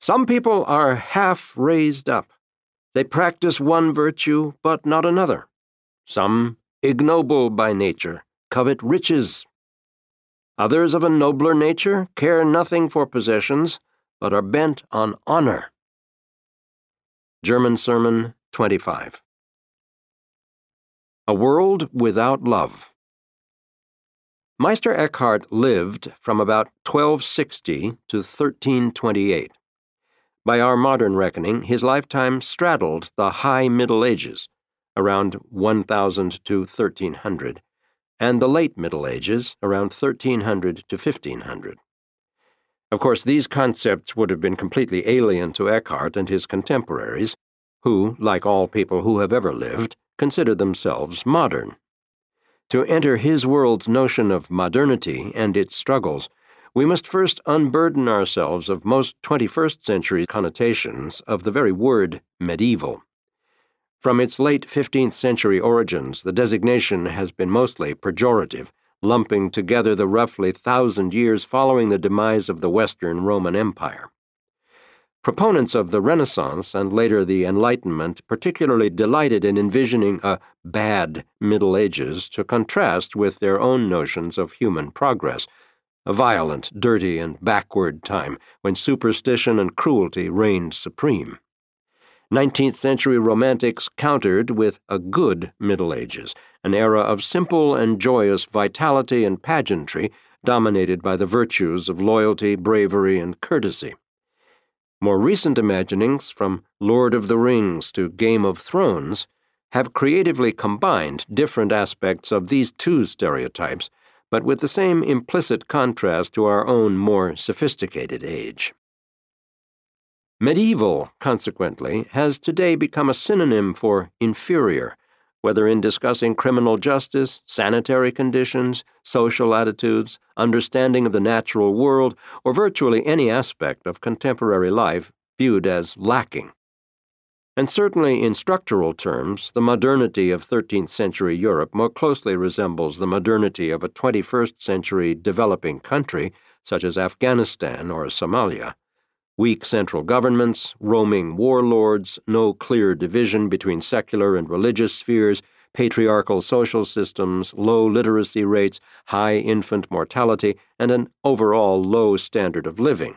Some people are half raised up. They practice one virtue, but not another. Some, ignoble by nature, covet riches. Others of a nobler nature care nothing for possessions, but are bent on honor. German Sermon 25. A World Without Love. Meister Eckhart lived from about 1260 to 1328. By our modern reckoning, his lifetime straddled the High Middle Ages, around 1000 to 1300, and the Late Middle Ages, around 1300 to 1500. Of course, these concepts would have been completely alien to Eckhart and his contemporaries, who, like all people who have ever lived, consider themselves modern. To enter his world's notion of modernity and its struggles, we must first unburden ourselves of most 21st century connotations of the very word medieval. From its late 15th century origins, the designation has been mostly pejorative, lumping together the roughly 1,000 years following the demise of the Western Roman Empire. Proponents of the Renaissance and later the Enlightenment particularly delighted in envisioning a bad Middle Ages to contrast with their own notions of human progress, a violent, dirty, and backward time when superstition and cruelty reigned supreme. 19th century romantics countered with a good Middle Ages, an era of simple and joyous vitality and pageantry dominated by the virtues of loyalty, bravery, and courtesy. More recent imaginings, from Lord of the Rings to Game of Thrones, have creatively combined different aspects of these two stereotypes, but with the same implicit contrast to our own more sophisticated age. Medieval, consequently, has today become a synonym for inferior, whether in discussing criminal justice, sanitary conditions, social attitudes, understanding of the natural world, or virtually any aspect of contemporary life viewed as lacking. And certainly in structural terms, the modernity of 13th century Europe more closely resembles the modernity of a 21st century developing country such as Afghanistan or Somalia. Weak central governments, roaming warlords, no clear division between secular and religious spheres, patriarchal social systems, low literacy rates, high infant mortality, and an overall low standard of living.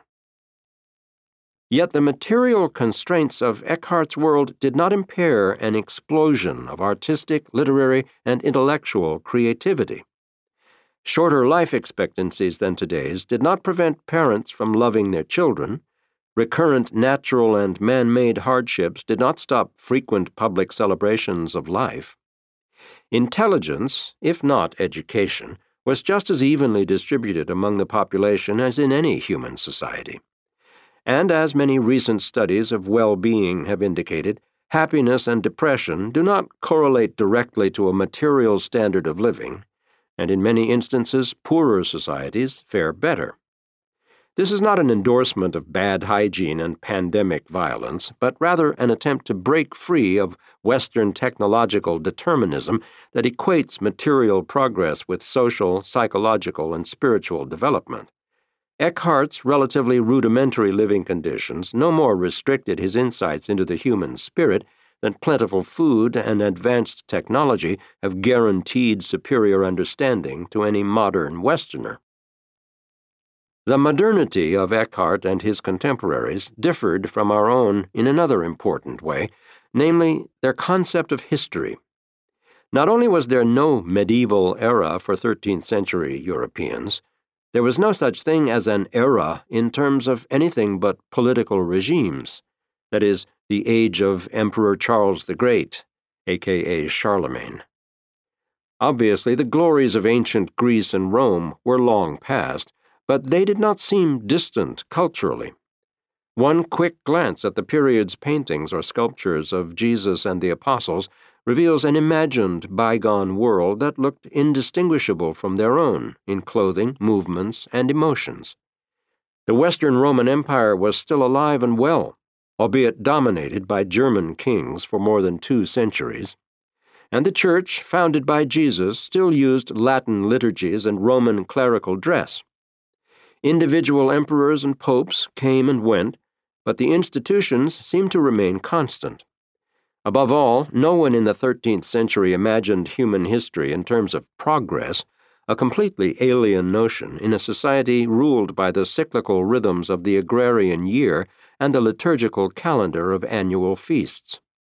Yet the material constraints of Eckhart's world did not impair an explosion of artistic, literary, and intellectual creativity. Shorter life expectancies than today's did not prevent parents from loving their children. Recurrent natural and man-made hardships did not stop frequent public celebrations of life. Intelligence, if not education, was just as evenly distributed among the population as in any human society. And as many recent studies of well-being have indicated, happiness and depression do not correlate directly to a material standard of living, and in many instances poorer societies fare better. This is not an endorsement of bad hygiene and pandemic violence, but rather an attempt to break free of Western technological determinism that equates material progress with social, psychological, and spiritual development. Eckhart's relatively rudimentary living conditions no more restricted his insights into the human spirit than plentiful food and advanced technology have guaranteed superior understanding to any modern Westerner. The modernity of Eckhart and his contemporaries differed from our own in another important way, namely their concept of history. Not only was there no medieval era for 13th century Europeans, there was no such thing as an era in terms of anything but political regimes, that is, the age of Emperor Charles the Great, a.k.a. Charlemagne. Obviously, the glories of ancient Greece and Rome were long past, but they did not seem distant culturally. One quick glance at the period's paintings or sculptures of Jesus and the Apostles reveals an imagined bygone world that looked indistinguishable from their own in clothing, movements, and emotions. The Western Roman Empire was still alive and well, albeit dominated by German kings for more than 2 centuries, and the Church, founded by Jesus, still used Latin liturgies and Roman clerical dress. Individual emperors and popes came and went, but the institutions seem to remain constant. Above all, no one in the 13th century imagined human history in terms of progress, a completely alien notion in a society ruled by the cyclical rhythms of the agrarian year and the liturgical calendar of annual feasts.